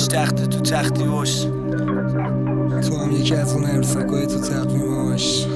خیالش تخت تو تختی باش. تو هم یکی از اون عروسکای تو تقویماش.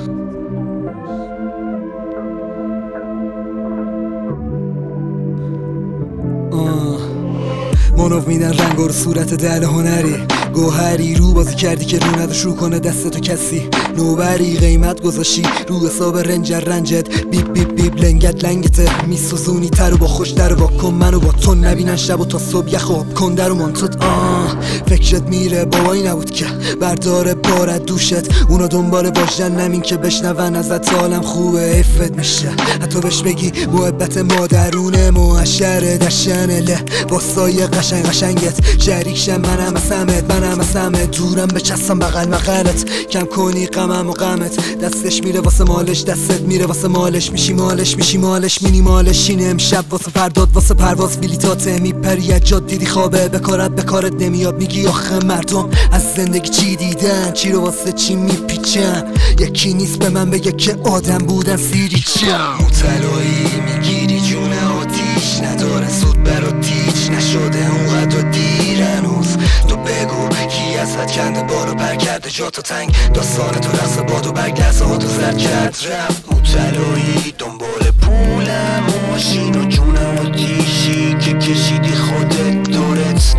منو میدن رنگ رو صورت دل هنری گوهری رو بازی کردی که رو نداشت رو کنه دستتو کسی نوبری قیمت گذاشی رو حساب رنجت بیب بیب بیب لنگت لنگته میسوزونی تر و با خوش در و کن منو با تو نبینن شب و تا صبح یه خواب کن در و منتت فکرت میره بابایی نبود که برداره بارد دوشت اونا دنبال باشن نمین که بشنون ازت حالم خوبه افت میشه حتی بهش بگی محبت مادرونه معشره دشنله با سایه قشنگت شریکشم منم اسمت دورم بچستم بغل مقلت کم کنی غمم و غمت دستش میره واسه مالش دستت میره واسه مالش میشی مالش مینی مالش اینه امشب واسه فرداد واسه پرواز بلیتات میپری از جاد دیدی خوابه بکارت نمیاد میگی آخه مردم از زندگی چی دیدن چی رو واسه چی میپیچن یکی نیست به من بگه که آدم بودن سیری چم مطلعی میگیری جون آتیش نداره زود برات تیچ نشده اونقدر دیر هنوز تو بگو کی ازت کنده بارو پر کرده جا تو تنگ داستان تو رست باد و برگ لحظه ها تو زرد کرد رفت مطلعی دنبال پولم ماشین و جون آتیشی که کشیدی خودت دورت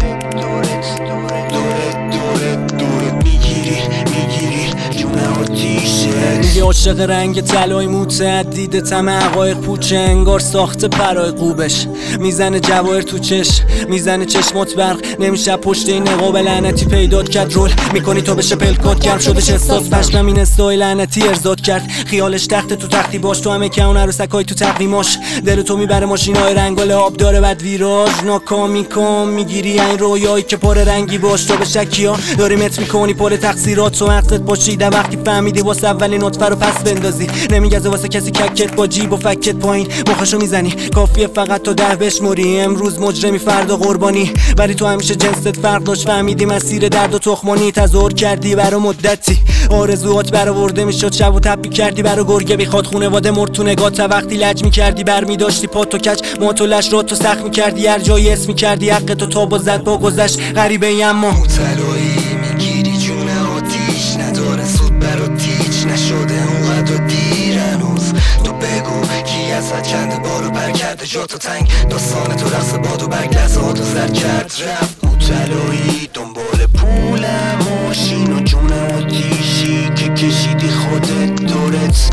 میگیری جون آتیشه میگه عاشق رنگ طلای متعدد طمع عقایق پوچه انگار ساخته پرای قوبش میزنه جواهر تو چش میزنه چشمات برق نمیشه پشت این نقاب لعنتی پیدات کرد رول میکنی تو بشه پلکات گرم شدش احساس پشمم این استای لعنتی ارزاد کرد خیالش تخت تو تختی باش تو همه که اون عروسکای تو تقویماش دل تو میبره ماشینای رنگال آب داره بعد ویراژ ناکامی کام میگیری این رویایی که پر رنگی باش تو به شکیا داری مت میکنی پر تقصیرات تو عقدت باشیده وقتی فهمیدی واسه اولین نطفه رو پس بندازی نمیگزه واسه کسی ککت با جیب و فکت پایین مخشو میزنی کافیه فقط تو 10 بشموری امروز مجرمی فردا قربانی ولی تو همیشه جنست فرق داشت فهمیدی مسیر درد و تخمانی تظاهر کردی برا مدتی آرزوات برآورده میشد شب و تپی کردی برا گرگه بیخواد خونواده مرد تو نگات وقتی لج میکردی برمی داشتی پات و کج ماتولش را تو سخت میکردی هر جایی اسم میکردی حق تو تا با زد با گذشت غریبه ای اما مطلعی میگیری جون آتیش نداره سود برات تیچ نشده اونقدر دیر هنوز تو بگو کی ازت کنده بارو پر کرده جا تو تنگ داستان تو رقص باد و برگ لحظه ها تو زرد کرد رفت مطلعی دنبال پولم ماشین و جون آتیشی که کشیدی خودت دورت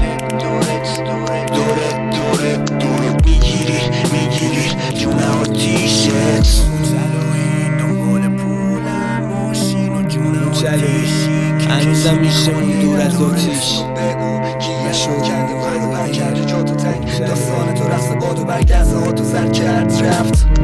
میگیری جون آتیشت مطلعی دنبال پولم ماشین و جون آتیشی هنوزم میشه دور از آتیش داستان تو رقص باد و برگ لحظه ها تو زرد کرد رفت